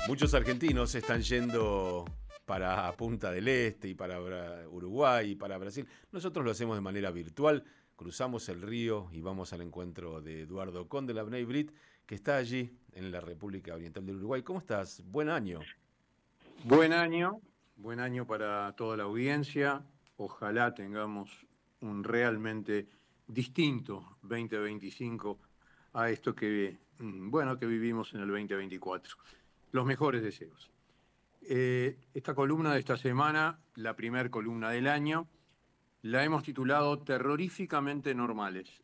Muchos argentinos están yendo para Punta del Este y para Uruguay y para Brasil. Nosotros lo hacemos de manera virtual, cruzamos el río y vamos al encuentro de Eduardo Conde, la Bnei Brit, que está allí en la República Oriental del Uruguay. ¿Cómo estás? Buen año. Buen año para toda la audiencia. Ojalá tengamos un realmente distinto 2025 a esto que vivimos en el 2024. Los mejores deseos. Esta columna de esta semana, la primer columna del año, la hemos titulado Terroríficamente Normales.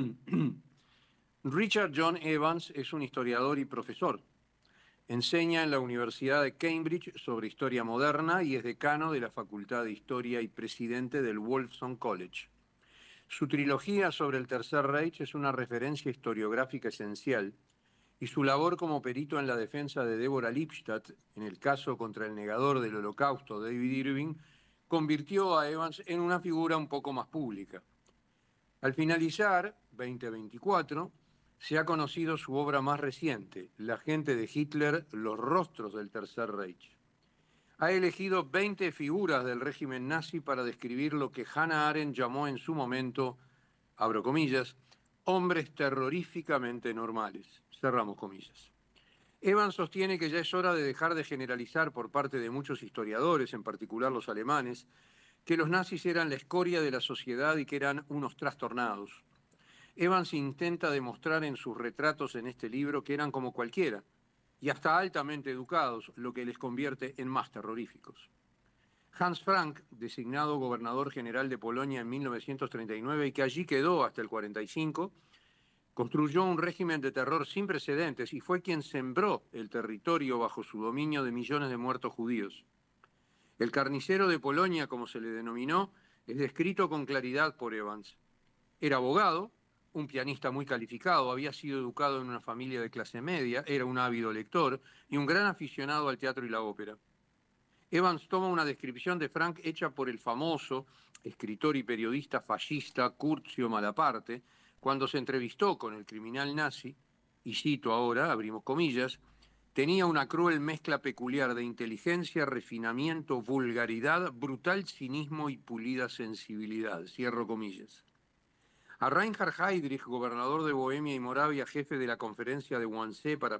Richard John Evans es un historiador y profesor. Enseña en la Universidad de Cambridge sobre historia moderna y es decano de la Facultad de Historia y presidente del Wolfson College. Su trilogía sobre el Tercer Reich es una referencia historiográfica esencial y su labor como perito en la defensa de Deborah Lipstadt en el caso contra el negador del Holocausto, David Irving, convirtió a Evans en una figura un poco más pública. Al finalizar 2024, se ha conocido su obra más reciente, La gente de Hitler, los rostros del Tercer Reich. Ha elegido 20 figuras del régimen nazi para describir lo que Hannah Arendt llamó en su momento, abro comillas, hombres terroríficamente normales, cerramos comillas. Evans sostiene que ya es hora de dejar de generalizar por parte de muchos historiadores, en particular los alemanes, que los nazis eran la escoria de la sociedad y que eran unos trastornados. Evans intenta demostrar en sus retratos en este libro que eran como cualquiera, y hasta altamente educados, lo que les convierte en más terroríficos. Hans Frank, designado gobernador general de Polonia en 1939 y que allí quedó hasta el 45, construyó un régimen de terror sin precedentes y fue quien sembró el territorio bajo su dominio de millones de muertos judíos. El carnicero de Polonia, como se le denominó, es descrito con claridad por Evans. Era abogado, un pianista muy calificado, había sido educado en una familia de clase media, era un ávido lector y un gran aficionado al teatro y la ópera. Evans toma una descripción de Frank hecha por el famoso escritor y periodista fascista Curzio Malaparte cuando se entrevistó con el criminal nazi, y cito ahora, abrimos comillas, tenía una cruel mezcla peculiar de inteligencia, refinamiento, vulgaridad, brutal cinismo y pulida sensibilidad, cierro comillas. A Reinhard Heydrich, gobernador de Bohemia y Moravia, jefe de la conferencia de Wannsee para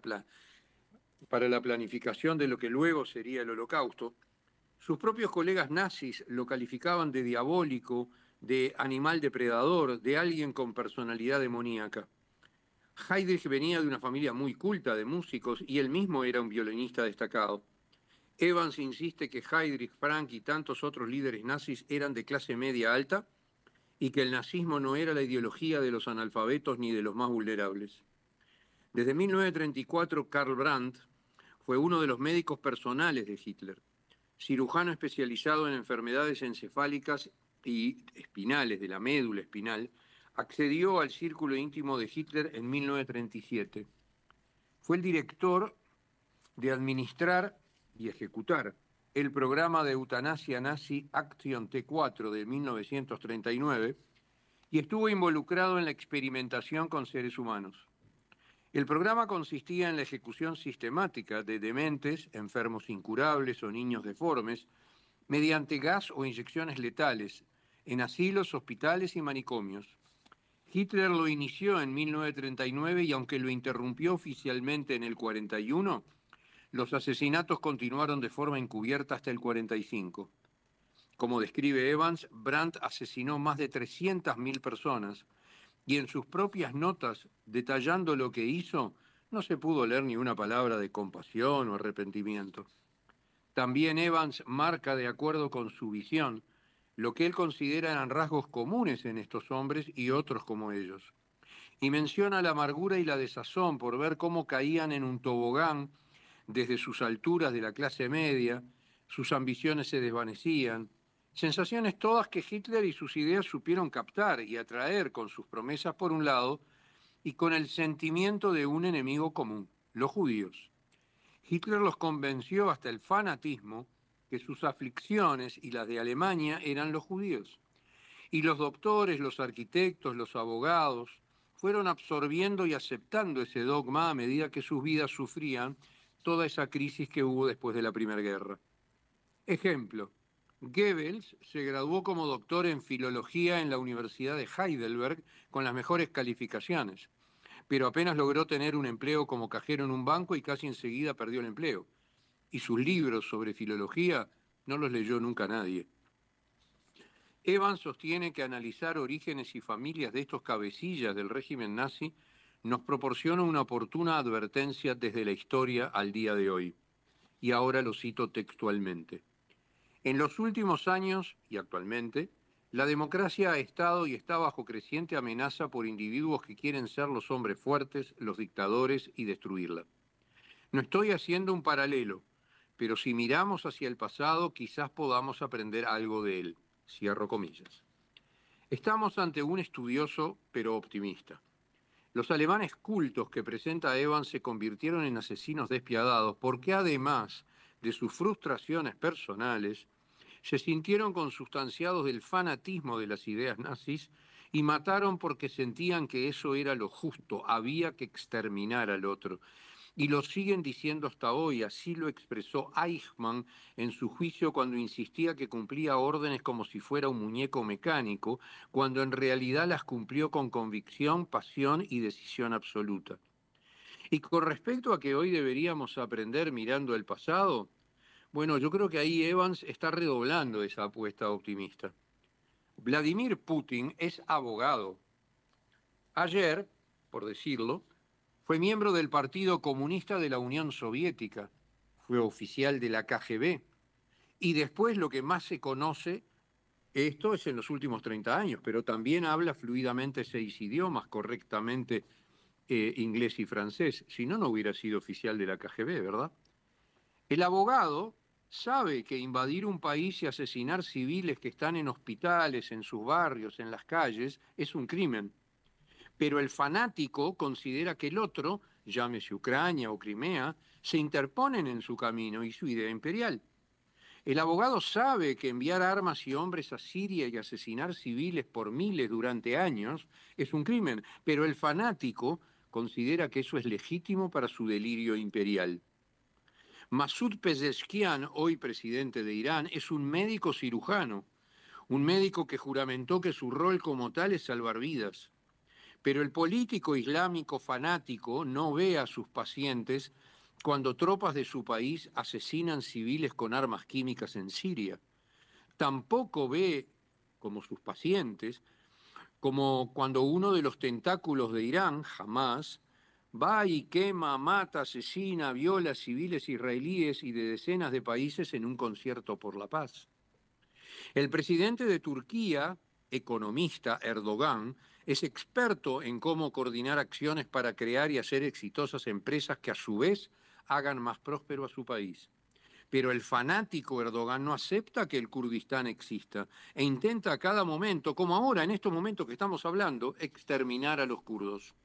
la planificación de lo que luego sería el Holocausto, sus propios colegas nazis lo calificaban de diabólico, de animal depredador, de alguien con personalidad demoníaca. Heydrich venía de una familia muy culta de músicos y él mismo era un violinista destacado. Evans insiste que Heydrich, Frank y tantos otros líderes nazis eran de clase media alta y que el nazismo no era la ideología de los analfabetos ni de los más vulnerables. Desde 1934, Karl Brandt fue uno de los médicos personales de Hitler, cirujano especializado en enfermedades encefálicas y espinales, de la médula espinal, accedió al círculo íntimo de Hitler en 1937. Fue el director de administrar y ejecutar el programa de eutanasia nazi Action T4 de 1939 y estuvo involucrado en la experimentación con seres humanos. El programa consistía en la ejecución sistemática de dementes, enfermos incurables o niños deformes, mediante gas o inyecciones letales, en asilos, hospitales y manicomios. Hitler lo inició en 1939 y aunque lo interrumpió oficialmente en el 41, los asesinatos continuaron de forma encubierta hasta el 45. Como describe Evans, Brandt asesinó más de 300.000 personas y en sus propias notas, detallando lo que hizo, no se pudo leer ni una palabra de compasión o arrepentimiento. También Evans marca, de acuerdo con su visión, lo que él considera eran rasgos comunes en estos hombres y otros como ellos. Y menciona la amargura y la desazón por ver cómo caían en un tobogán desde sus alturas de la clase media, sus ambiciones se desvanecían, sensaciones todas que Hitler y sus ideas supieron captar y atraer con sus promesas por un lado y con el sentimiento de un enemigo común, los judíos. Hitler los convenció hasta el fanatismo que sus aflicciones y las de Alemania eran los judíos. Y los doctores, los arquitectos, los abogados fueron absorbiendo y aceptando ese dogma a medida que sus vidas sufrían toda esa crisis que hubo después de la Primera Guerra. Ejemplo, Goebbels se graduó como doctor en filología en la Universidad de Heidelberg con las mejores calificaciones, pero apenas logró tener un empleo como cajero en un banco y casi enseguida perdió el empleo. Y sus libros sobre filología no los leyó nunca nadie. Evans sostiene que analizar orígenes y familias de estos cabecillas del régimen nazi nos proporciona una oportuna advertencia desde la historia al día de hoy. Y ahora lo cito textualmente. En los últimos años, y actualmente, la democracia ha estado y está bajo creciente amenaza por individuos que quieren ser los hombres fuertes, los dictadores y destruirla. No estoy haciendo un paralelo, pero si miramos hacia el pasado, quizás podamos aprender algo de él. Cierro comillas. Estamos ante un estudioso, pero optimista. Los alemanes cultos que presenta Evans se convirtieron en asesinos despiadados porque además de sus frustraciones personales, se sintieron consustanciados del fanatismo de las ideas nazis y mataron porque sentían que eso era lo justo, había que exterminar al otro. Y lo siguen diciendo hasta hoy, así lo expresó Eichmann en su juicio cuando insistía que cumplía órdenes como si fuera un muñeco mecánico, cuando en realidad las cumplió con convicción, pasión y decisión absoluta. Y con respecto a que hoy deberíamos aprender mirando el pasado, bueno, yo creo que ahí Evans está redoblando esa apuesta optimista. Vladimir Putin es abogado. Ayer, por decirlo, fue miembro del Partido Comunista de la Unión Soviética, fue oficial de la KGB, y después lo que más se conoce, esto es en los últimos 30 años, pero también habla fluidamente 6 idiomas, correctamente inglés y francés, si no, no hubiera sido oficial de la KGB, ¿verdad? El abogado sabe que invadir un país y asesinar civiles que están en hospitales, en sus barrios, en las calles, es un crimen. Pero el fanático considera que el otro, llámese Ucrania o Crimea, se interponen en su camino y su idea imperial. El abogado sabe que enviar armas y hombres a Siria y asesinar civiles por miles durante años es un crimen, pero el fanático considera que eso es legítimo para su delirio imperial. Masoud Pezeshkian, hoy presidente de Irán, es un médico cirujano, un médico que juramentó que su rol como tal es salvar vidas. Pero el político islámico fanático no ve a sus pacientes cuando tropas de su país asesinan civiles con armas químicas en Siria. Tampoco ve, como sus pacientes, como cuando uno de los tentáculos de Irán, Hamas, va y quema, mata, asesina, viola civiles israelíes y de decenas de países en un concierto por la paz. El presidente de Turquía, economista Erdogan, es experto en cómo coordinar acciones para crear y hacer exitosas empresas que a su vez hagan más próspero a su país. Pero el fanático Erdogan no acepta que el Kurdistán exista e intenta a cada momento, como ahora en estos momentos que estamos hablando, exterminar a los kurdos.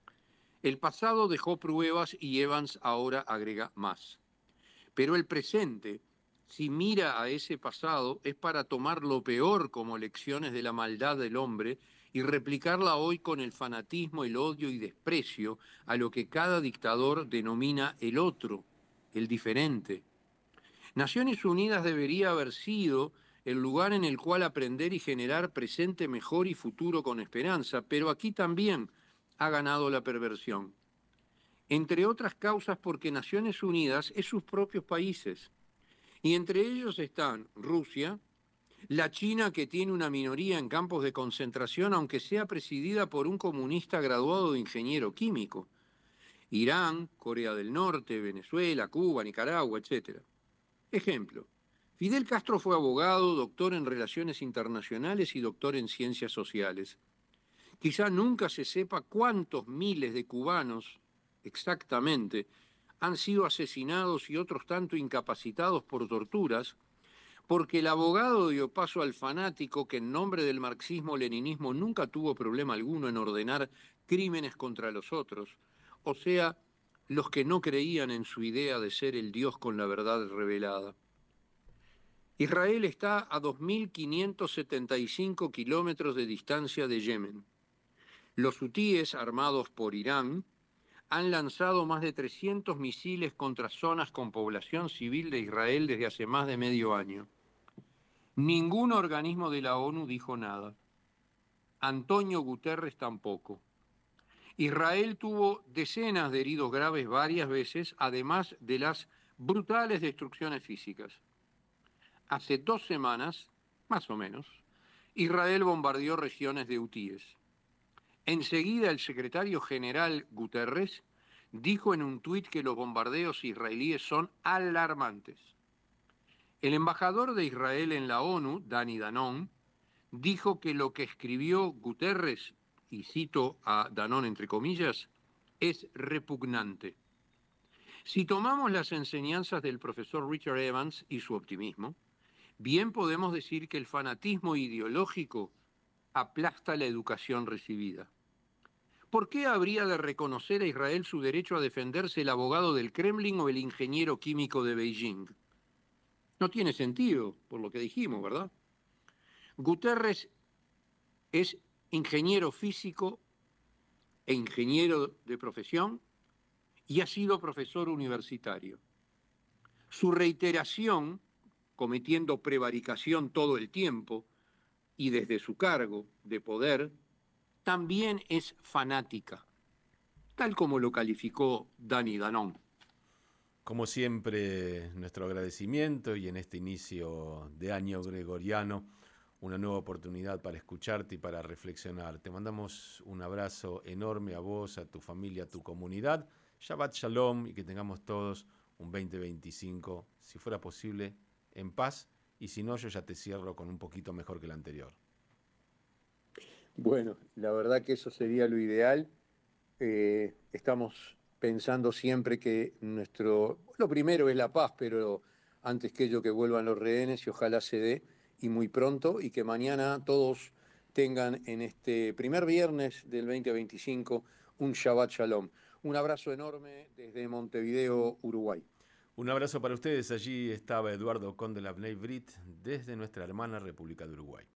El pasado dejó pruebas y Evans ahora agrega más. Pero el presente, si mira a ese pasado, es para tomar lo peor como lecciones de la maldad del hombre y replicarla hoy con el fanatismo, el odio y desprecio a lo que cada dictador denomina el otro, el diferente. Naciones Unidas debería haber sido el lugar en el cual aprender y generar presente mejor y futuro con esperanza, pero aquí también ha ganado la perversión. Entre otras causas porque Naciones Unidas es sus propios países. Y entre ellos están Rusia, la China que tiene una minoría en campos de concentración, aunque sea presidida por un comunista graduado de ingeniero químico, Irán, Corea del Norte, Venezuela, Cuba, Nicaragua, etc. Ejemplo, Fidel Castro fue abogado, doctor en Relaciones Internacionales y doctor en Ciencias Sociales. Quizá nunca se sepa cuántos miles de cubanos exactamente han sido asesinados y otros tanto incapacitados por torturas, porque el abogado dio paso al fanático que en nombre del marxismo-leninismo nunca tuvo problema alguno en ordenar crímenes contra los otros, o sea, los que no creían en su idea de ser el Dios con la verdad revelada. Israel está a 2.575 kilómetros de distancia de Yemen. Los hutíes, armados por Irán, han lanzado más de 300 misiles contra zonas con población civil de Israel desde hace más de medio año. Ningún organismo de la ONU dijo nada. Antonio Guterres tampoco. Israel tuvo decenas de heridos graves varias veces, además de las brutales destrucciones físicas. Hace 2 semanas, más o menos, Israel bombardeó regiones de hutíes. Enseguida el secretario general Guterres dijo en un tuit que los bombardeos israelíes son alarmantes. El embajador de Israel en la ONU, Dani Danon, dijo que lo que escribió Guterres, y cito a Danon entre comillas, es repugnante. Si tomamos las enseñanzas del profesor Richard Evans y su optimismo, bien podemos decir que el fanatismo ideológico aplasta la educación recibida. ¿Por qué habría de reconocer a Israel su derecho a defenderse el abogado del Kremlin o el ingeniero químico de Beijing? No tiene sentido, por lo que dijimos, ¿verdad? Guterres es ingeniero físico e ingeniero de profesión y ha sido profesor universitario. Su reiteración, cometiendo prevaricación todo el tiempo y desde su cargo de poder, también es fanática, tal como lo calificó Dani Danon. Como siempre, nuestro agradecimiento y en este inicio de año gregoriano, una nueva oportunidad para escucharte y para reflexionar. Te mandamos un abrazo enorme a vos, a tu familia, a tu comunidad. Shabbat Shalom y que tengamos todos un 2025, si fuera posible, en paz. Y si no, yo ya te cierro con un poquito mejor que el anterior. Bueno, la verdad que eso sería lo ideal. Estamos pensando siempre que lo primero es la paz, pero antes que ello que vuelvan los rehenes y ojalá se dé y muy pronto y que mañana todos tengan en este primer viernes del 2025 un Shabbat Shalom. Un abrazo enorme desde Montevideo, Uruguay. Un abrazo para ustedes. Allí estaba Eduardo Conde Labney Brit desde nuestra hermana República de Uruguay.